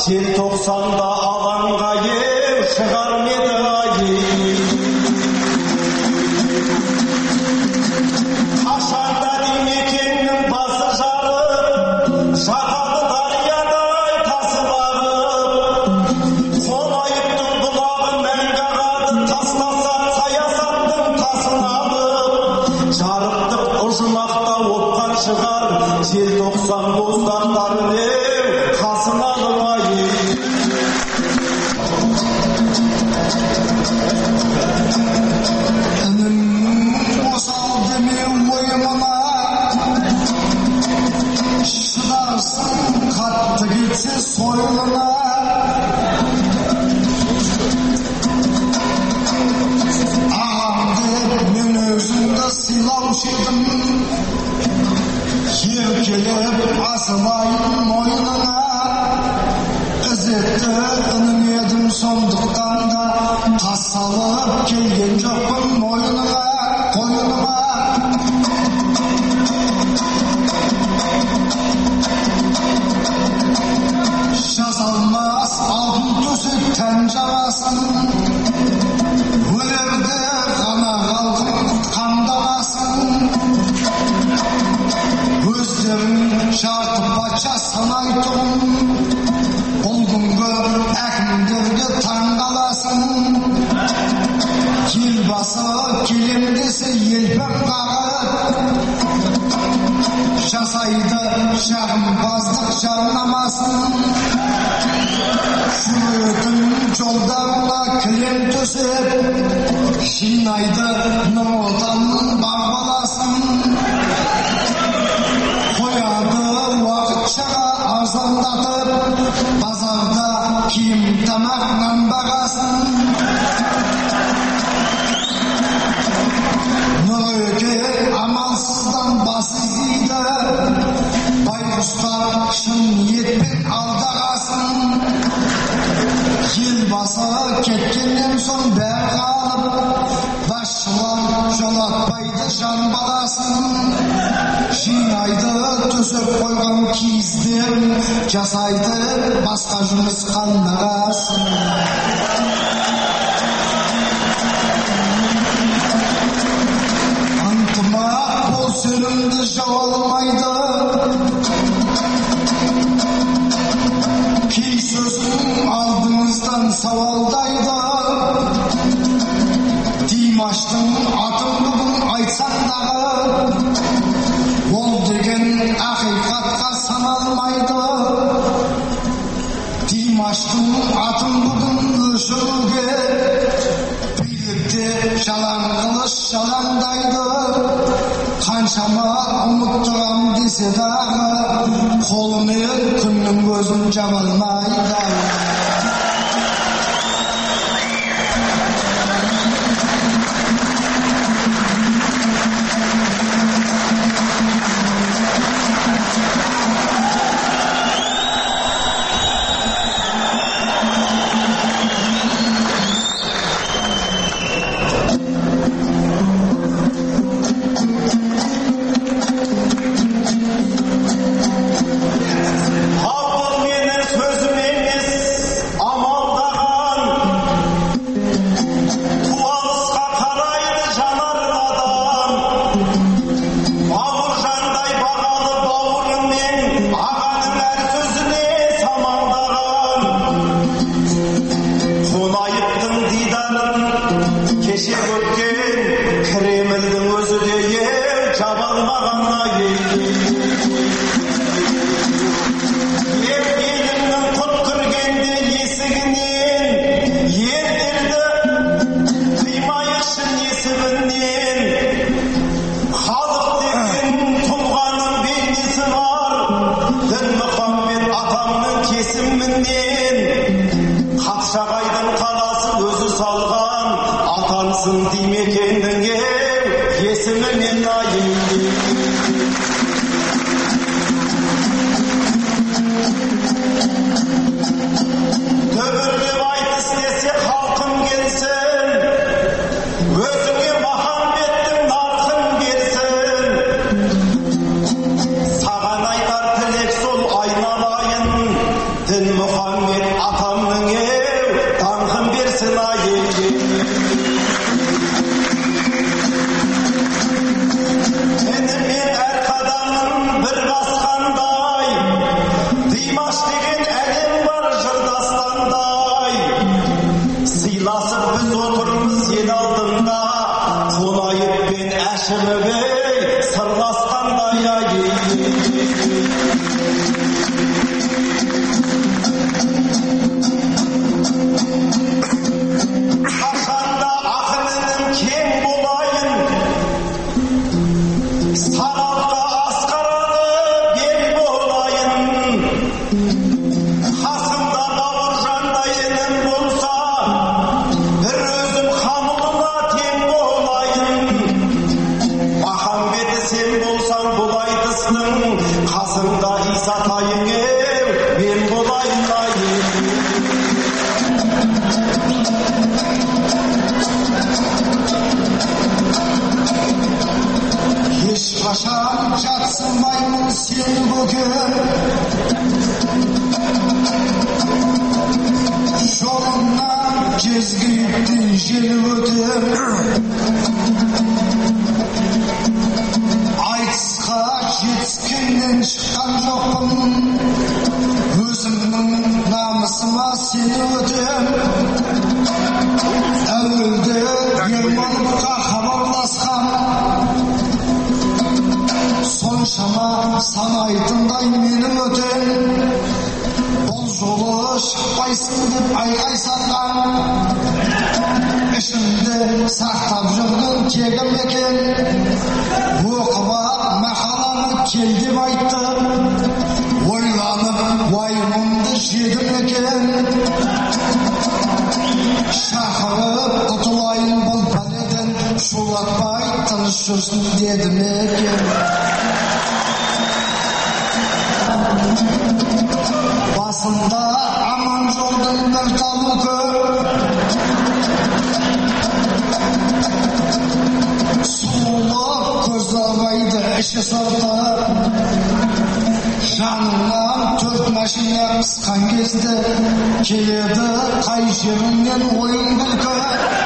желтоқсанда алаңға ел шығар меді ай. Қашанда Димекеңнің басы жарып, жағады дариядай тасып ағып, Қонаевтың бұлағы мәңгі ағады, тастаса саясаттың тасын алып, жарықтық ұжымақта отқан шығар, желтоқсан боздақтары қасын алып ай. Soyuna ağamdı men özümde silauş edim, yerkelep asılayım moynuna, İzzetті ünün edim soндықтан da kasalıp kelgen jokpun moynuna, koynuma. Yazalmaz altın төсек тән жабасын, өлерде ғана қалдым қамдамасын, өздерін жарты патша санайтын, бұл күнгі әкімдерге таңғаласын, елбасы келем десе елпіп қағып, жасайды жағымпаздық жарнамасын, жүретін жолдарына кілем төсеп, жинайды нұр отанның бар баласын, қояды уақытшаға арзандатып, базарда киім тамақ нан бағасын. Нұрөке амалсыздан басы дейді, байқұстар шын етпен алдағасын, елбасы кеткеннен соң бәрі қалып, басшылар жолатпайды жан баласын, жинайды төсеп қойған киіздерін, жасайды басқа жұмыс қандағасын. Антымақ бол сөнімді жау алмайды, кей сөзің алдыңыздан сауалдайды, Димаштың атын бүгін айтсам дағы, ол деген ақиқатқа саналмайды. Димаштың атын бүгін өшіруге, билікте жалаң қылыш жалаңдайды, қаншама ұмыттырам десе дағы, қолымен күннің көзін жаба алмайды. Қатшағайдың қаласы өзі салған, атансың Димекеңнің есімімен айын. Төбірлеп айт істесе халқым келсін, өзіңе Махамбеттің нарқын берсін. Саған айтар тілек сол айналайын, дін Мұхаммед деген әлем бар жырдастандай. Сыйласып біз отырмыз ел алдында, қонайып пен әшімігей сырласқандай қашанда ақынының кең болайын, саралға асқарады бел болайын. Қасымда бауыржандай інім болса, бір өзім қамылына тең болайын. Махамбеті сен болсаң бұл айтыстың, қасымда Исатайың мен болайын Ешқашан жатсынбаймын сені бөгем, жолыңнан кезгейттен жел өтем. Айтысқа жетіскеннен шыққан жоқпын, өзімнің намысыма сені өтем. Әуелде Ермоловқа хабарласқан, соншама санайтындай мені өтем. Бұл жолы шықпайсың деп айғай салған, ішімде сақтап жүрген кегім екен. Оқып ап мақаланы кел деп айтты, ойланып уайымымды жедім екен. Шақырып құтылайын бұл пәледен, шулатпай тыныш жүрсін дедім екен. Басында аман жолдың бір талы көп, сұлулық көз алмайды іші сырты. Жанынан 4 машина қысқан кезде, келеді қай жеріңнен ойын күлкі.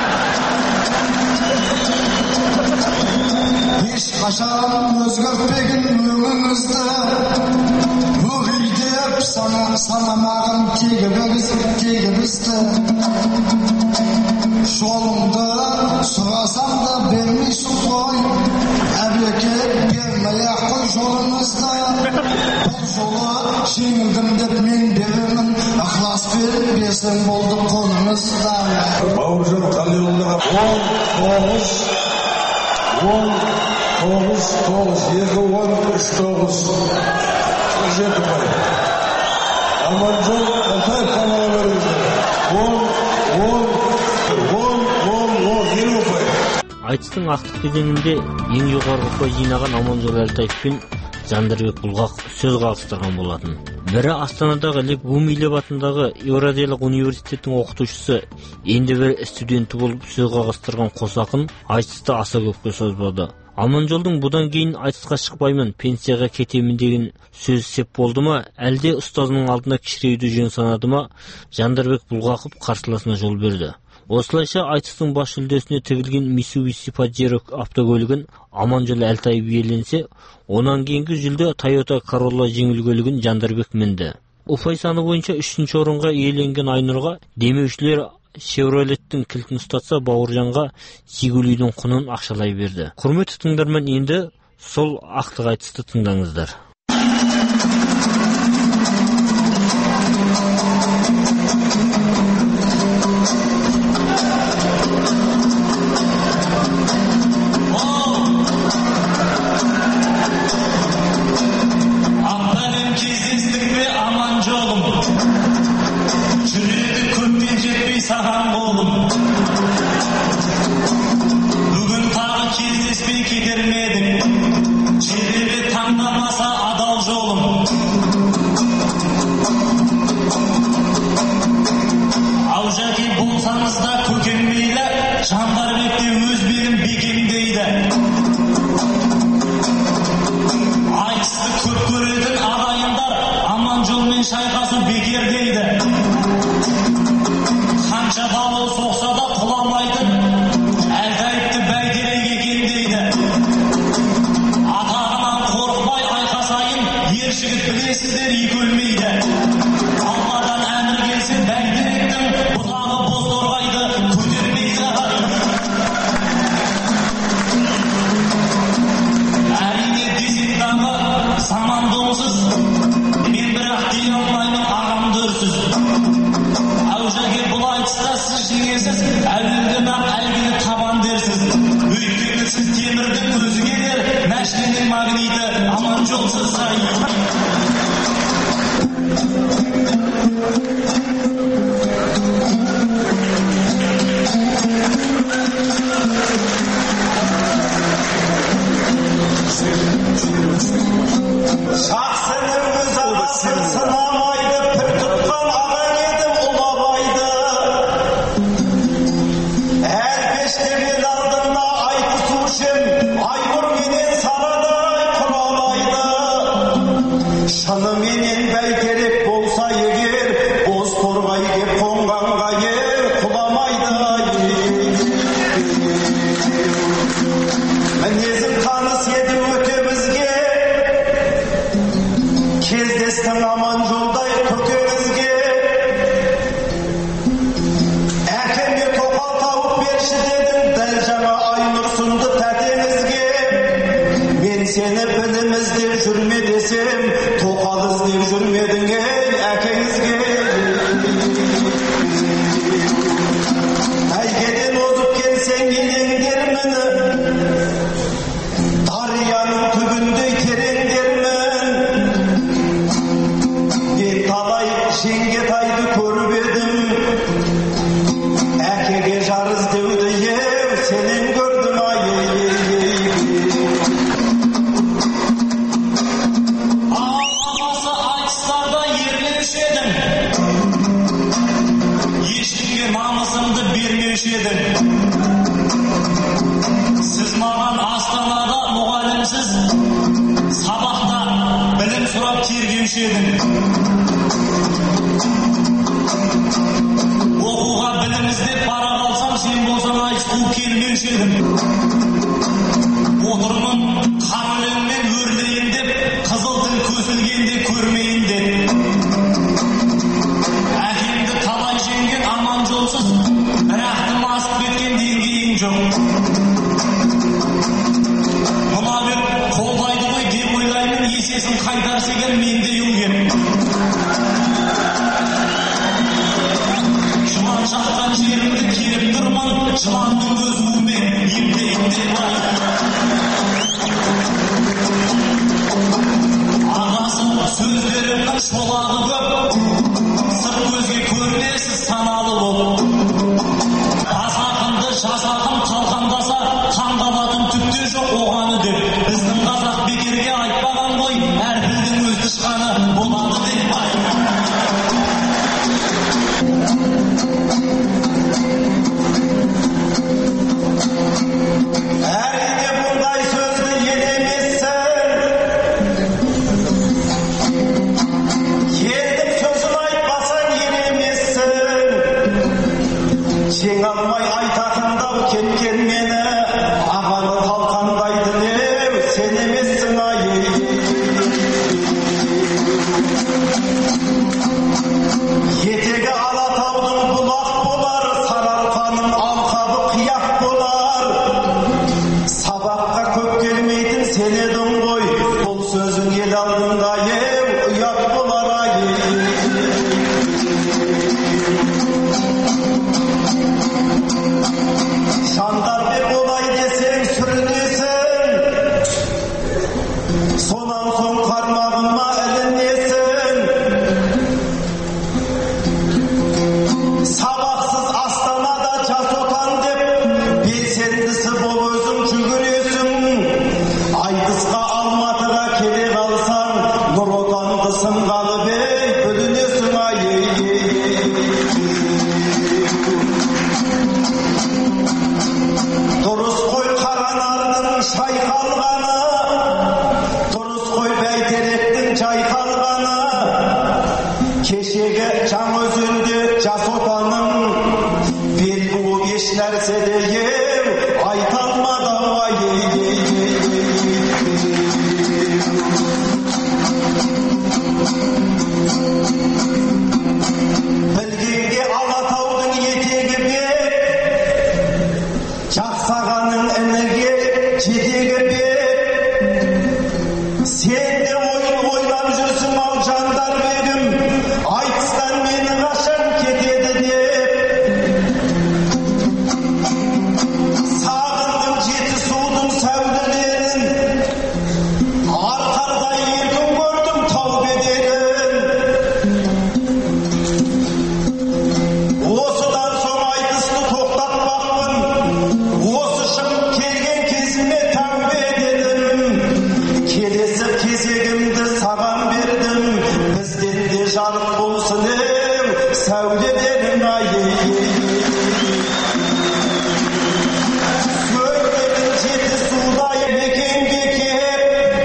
Ешқашан өзгертпеген өңіңізді, өгейдеп санамағын тегімізді. Жолыңды сұрасам да бермейсің ғой, әбекет бермей-ақ қой жолыңызды. Бұл жолы жеңілдім деп мен беремін, ықылас беріп берсең болды қолыңызда. Бауыржан Қалиұлына 10-9, 2-10-3-9 17 пай. Аманжол Алтаев қамала беріңіздер. 10 20 пай. Айтыстың ақтық кезеңінде ең жоғарғы ұпай жинаған Аманжол Алтаев пен Жандарбек Бұлғақов сөз қағыстырған болатын. Бірі Астанадағы Лев Гумилев атындағы Еуразиялық университеттің оқытушысы, енді бірі студенті болып сөз қағыстырған қос ақын айтысты аса көпке созбады. Аманжолдың бұдан кейін айтысқа шықпаймын, пенсияға кетемін деген сөз сеп болды ма, әлде ұстазының алдына кішіреюді жөн санады ма, Жандарбек Бұлғақов қарсыласына жол берді. Осылайша айтыстың бас жүлдесіне тігілген Mitsubishi Pajero автокөлігін Аманжол Алтаев иеленсе, онан кейінгі жүлде Toyota Corolla жеңіл көлігін Жандарбек мінді. Ұпай саны бойынша 3-ші орынға иеленген Айнұрға демеушілер Chevrolet'тің кілтін ұстатса, Бауыржанға Жигулидің құнын ақшалай берді. Құрметті тыңдарман, енді сол ақтық айтысты тыңдаңыздар. Саған болым, бүгін тағы кездеспей кетермедің, себебі таңдамаса адал жолым. Ау жәке болсаңыз да көкем мейлі, Жандарбекте өз белім бекем дейді. Айтысты көп көретін ағайындар, Аманжолмен шайқасу бекер дейді. Қанша дауыл соқса да құламайтын, Алтаевты бәйтерек екен дейді. Атағынан қорықпай айқасайын, ер жігіт білесіздер, ик өлмейді. Жеңгетайды көріп едім, әкеге жар іздеуді сенен көрдім ай. Ағасы айтыстарда ерлеуші едім, ешкімге намысымды бермеуші едім. Сіз маған Астанада мұғалімсіз, сабақта білім сұрап тергеуші едім. Оқуға білім іздеп бара қалсам, сен болсаң айтысқа келмеуші едім. Отырмын қар өлеңмен өрлейін деп, қызыл тіл көсілгенде көрмейін деп. Әкемді талай жеңген аман жолсыз, бірақ тым асып кеткен деңгейің жоқ. Мына бір қолдайды ғой деп ойлаймын, есесін қайтарсы егер менде үйген. Жылан шаққан жерімді келіп тұрмын, жыланның өз уымен емдейінде бай. Ағасы сөздерімнің шолағы көп, сыр көзге көрінесіз саналы болып. Аз ақынды жас ақын талқандаса, қаңғалатын түкте жоқ оғаны деп. Біздің қазақ бекерге айтпаған ғой, әр тілдің өз тышқаны болады деп бай. Әрине бұндай сөзді елемессің, елдің сөзін айтпасаң елемессің. Жеңе алмай айтатындау кеткен мені, ағаны талқандайды деп сен емессің ай. Етегі Алатаудың бұлақ болар, Сарыарқаның алқабы қияқ болар. Сабаққа көп келмейтін сен едің ғой, бұл сөзің ел алдында ұят болар ай. Жандарбек олай десең сүрінесің, сонан соң қармағыма ілінесің. Сабақсыз Астанада жас отан деп, белсендісі бол өзің жүгіресің. Айтысқа Алматыға келе қалсаң, Нұр Отанды сынғалы бей бүлінесің ай. Дұрыс қой Қаранардың шайқалғаны, дұрыс қой Бәйтеректің жайқалғаны. Кешегі Жаңаөзенде жас отаның бел буып еш нәрседе айта алмады ай. Білгенге Алатаудың етегі бек, Жақсағанның ініге жетегі бек. Сен де ойын ойлап жүрсің ал Жандарбегім, айтыстан мені қашан кетеді деп. Сағындым Жетісудың сәулелерін, арқарда еркін көрдім тау бедерін. Осыдан соң айтысты тоқтатпақпын, осы шығып келген кезіме тәубе дедім. Келесі кезегімді саған бердім, бізден де жарық болсын сәуле дедім ай. Сөйледім Жетісудай мекенге кеп,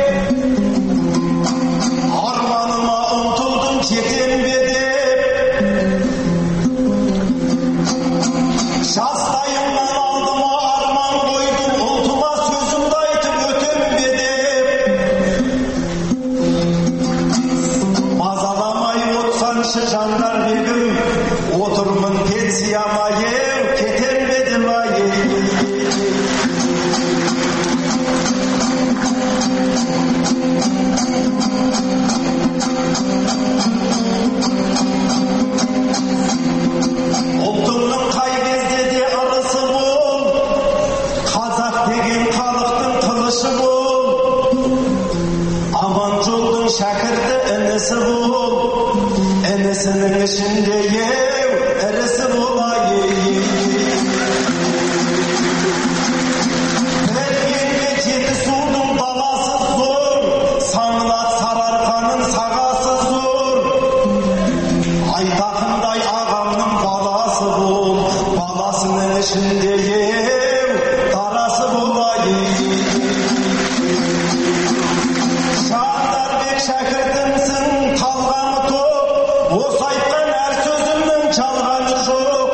арманыма ұмтылдым жетем бе деп. Жастайымнан алдыма арман қойдым, ұлтыма сөзімді айтып өтем бе деп. Мазаламай отсаншы Жандарбегім, отырмын пенсияма кетем бедім ай. Ұлтыңның қай кезде де ырысы бол, қазақ деген халықтың қылышы бол. Аман жолдың шәкірті інісі бол, Innesinin içinde yev, erisi bulayım. Belgenge jeti suudun balası zor, Sаңлат Сарыарқаның сағасы зор. Айтақындай ағамның баласы бол, баласының ішінде еу, дарасы болайын. Жандарбек шәкіртімсің, қалғаны топ, осы айтқан әр сөзімнің жалғаны жоқ.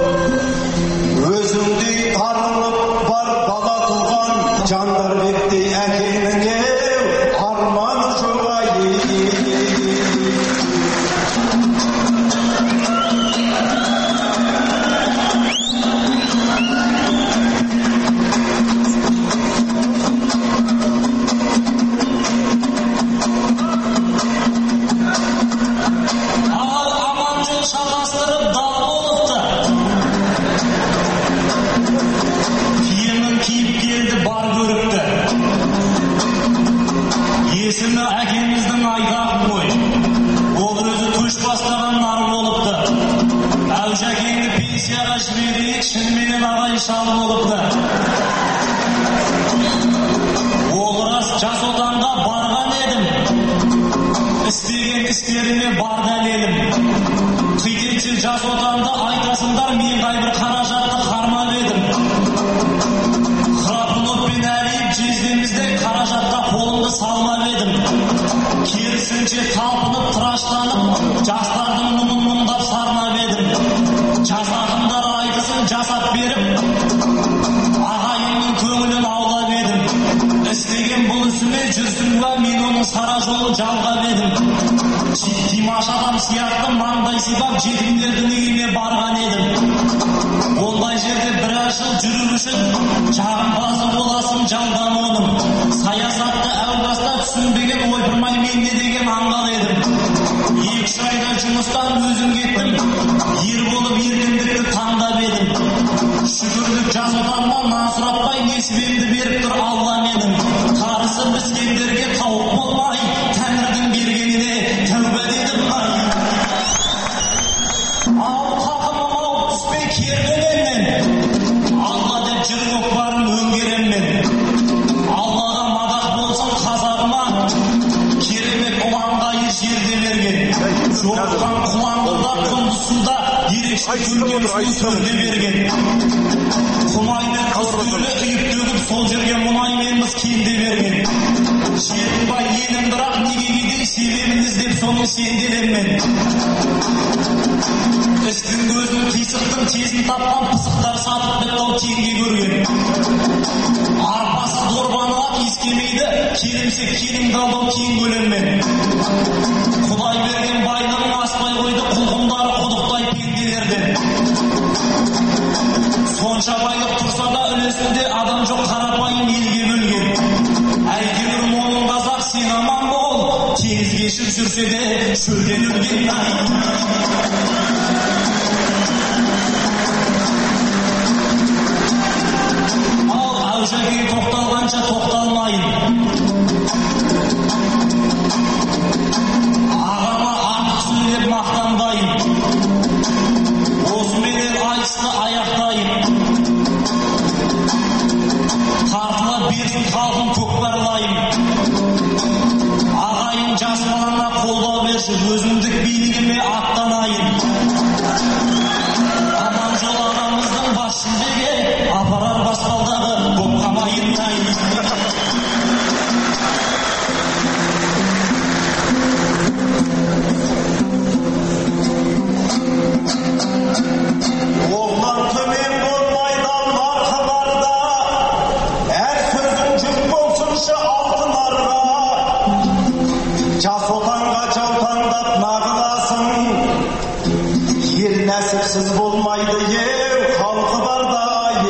Өзіңдей тарылып бар бала туған, Жандарбектей әкеңнің еу, арманы жоқ ай. Ал Аманжол шағастырып дал болыпты. Фильмнің кейіпкерді бар көріпті. Есімі әкеміздің Айдағым ғой. Ол өзі көш бастаған нар болыпты. Әужәкеңді пенсияға жіберейік, шынымен ағай шал болыпты. Ол рас жас отанға барған едім. Істеген істеріме бар дәлелім. Қитетшіл жас отанды айтасыңдар, мен қайбір қаражатты қармап едім. Храпунов пен Әлиев жездемізде қаражатқа қолымды салмап едім. Керісінше талпынып, тыраштанып, жастардың мұңын мұңдап сарнап едім. Жас ақындар айтысын жасап беріп, ағайынның көңілін аулап едім. Істеген бұл ісіме жүрсін ба, мен оның сара жолын жалғап едім. Димаш адам сияқты маңдай сипап жетімдердің үйіне барған едім. Ондай жерде біраз жыл жүру үшін жағымпазы боласың жалдан оның. Саясатты әу баста түсінбеген ойпырмай мен не деген аңғал едім. 2 айда жұмыстан өзім кеттім, ер болып еркіндікті таңдап едім. Шүкірлік жас отаннан насыратпай несібемді беріп тұр Алла менің. Қарысы біскендерге тауық болмай, Тәңірдің бергеніне тәубе дедім ай. Ал хақымым ау түспей керденеммен, Алла деп жүр көкпарын өңгереммен. Аллаға мадақ болсын қазағыма, керемет ұланғайы жерде берген. Жоқтан құланғылда құндысында ерекше күндемісін түрде берген. Құмаймен қыз төлі үйіп төгіп сол жерге мұнайменбіз кенде берген. Жетімбай енім бірақ неге кедей себебін іздеп соның сенделеммен. Істің көзін қисықтың тезін тапқан пысықтар сатып бітау теңге көрген. Арпасы дорбанылап ескемейді, келімсек келімді алдау кең көлеммен. Құдай берген байлығын аспай қойды құлқындары құдықтай пенделерден. Сонша байлық тұрса да үлесінде адам жоқ қарапайым елге бөлген. Әйтеуір момын қазақ сен аман бол, теңіз кешіп жүрсе де шөлден өлген ай. Ал Әужәкеге тоқталғанша тоқталмайын. Ағама артық сөйлеп мақтанбайын. Осыменен айтысты аяқтайын. Тартыла берсін халқын көкпарлайын. Ағайын жас балаңа қолдау берші, өзіндік билігіме аттанайын. Аманжол ағамыздың бас жүлдеге апарар баспалдағы боп қамайын тайын. Оғлан төмен болмайды марқы барда, әр сөзің жүк болсыншы алтын арға. Жас отанға жаутаңдап нағыласың, ел нәсіпсіз болмайды еу, халқы барда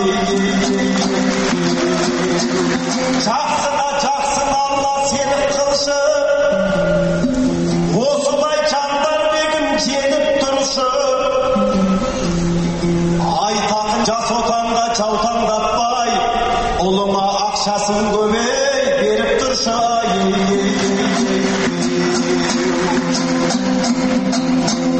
жақсыға жақсын Алла сеніп қылшы, осылай Жандарбегім жетіп тұршы. Айтақын жас отанға жаутаңдатпай, ұлыңа ақшасын көбей беріп тұршы ай.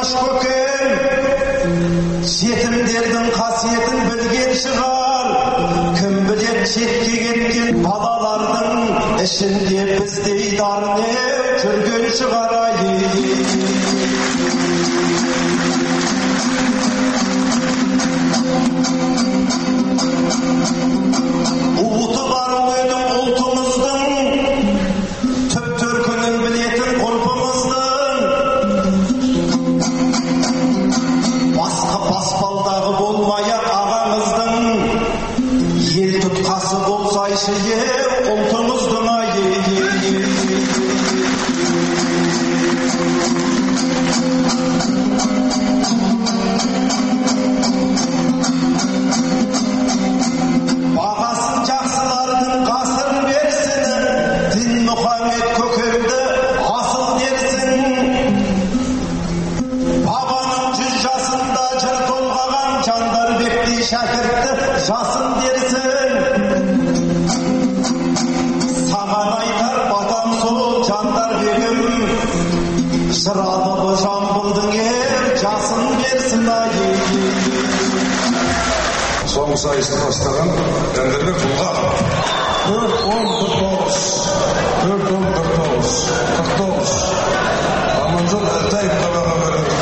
қош көкем, жетімдердің қасиетін білген шығар. Кім білет шетке кеткен балалардың ішінде біздей дарынып жүрген шығар. Уыты бар ойдың ұлтымыздың, түп төркінін білетін ғұрпымыздың. Басқа баспалдағы болмай-ақ ағаңыздың, ел тұтқасы болсайшы ұлтымыздың. Бағасын жақсылардың ғасыр берсін, Дін Мұхаммед көкемді асыл дерсін. Бабаның 100 жасында жыр толғаған Жандарбектей шәкіртті жасын дерсін. Саған айтар батам сол Жандарбегім, жыр алыбы Жамбылдың жасын берсін. Соңғы сайысты бастаған Жандарбек Бұлғақ. 4-10-49. Аманжол Әлтаев табаға берілді.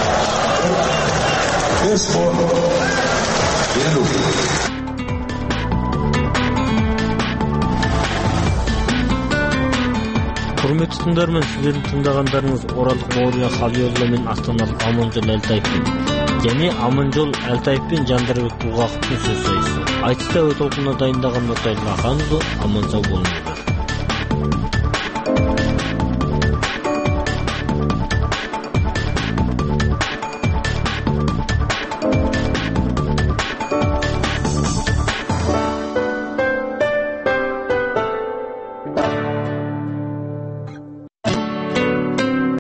5-10-50. Құрметті тыңдарман, сіздердің тыңдағандарыңыз оралдық Бауыржан Қалиолла мен астаналық Аманжол Әлтаевпен және Аманжол Әлтаев пен Жандарбек Бұлғақовтың сөз сайысы. Айтыста өт толқынына дайындаған Нұртай Лақанұлы, аман сау болыңыздар.